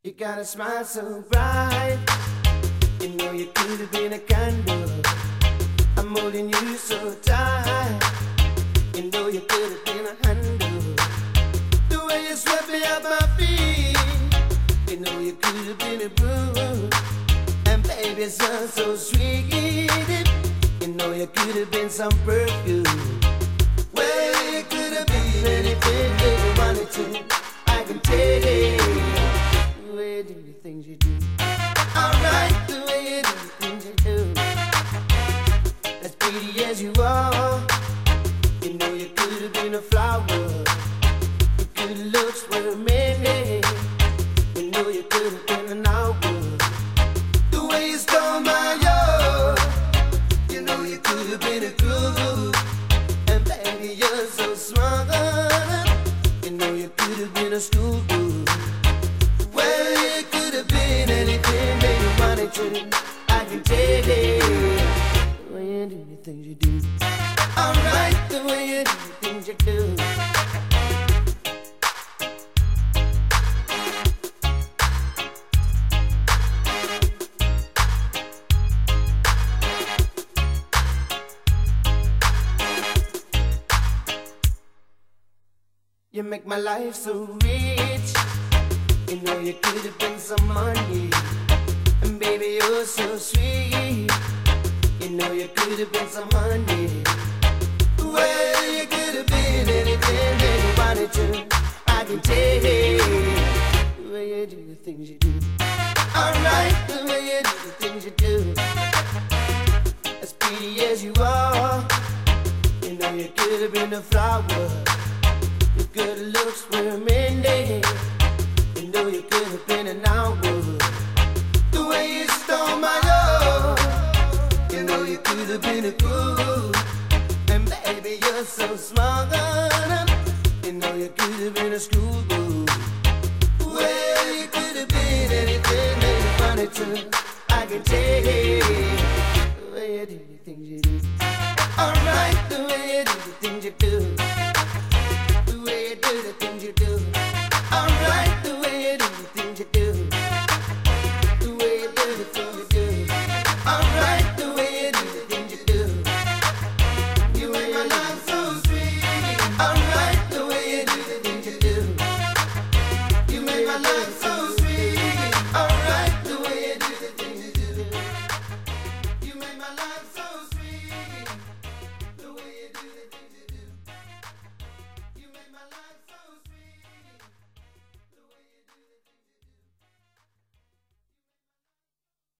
You got a smile so bright. You know you could have been a candle. I'm holding you so tight. You know you could have been a handle. The way you swept me off my feet. You know you could have been a broom. And baby, it sounds so sweet. You know you could have been some perfume. Well, you could have been anything that you wanted to. I can take it. The way you do the things you do. Alright, the way you do the things you do. As pretty as you are. You know you could have been a flower. Your good looks were many. You know you could have been an hour. The way you stole my heart. You know you could have been a groove. And baby, you're so smart. You know you could have been a school girl. Well, you could have been anything that you wanted to. I can take it. The way you do the things you do. Alright, the way you do the things you do. You make my life so rich. You know you could have been some money. And baby, you're so sweet. You know you could have been some money. Well, you could have been anything that you wanted to. I can take it. The way you do the things you do. Alright, the way you do the things you do. As pretty as you are. You know you could have been a flower. Your good looks were many. You know you could have been an hour. The way you stole my love. You know you could have been a groove. And baby, you're so smart. You know you could have been a schoolgirl. Well, you could have been anything that you wanted to.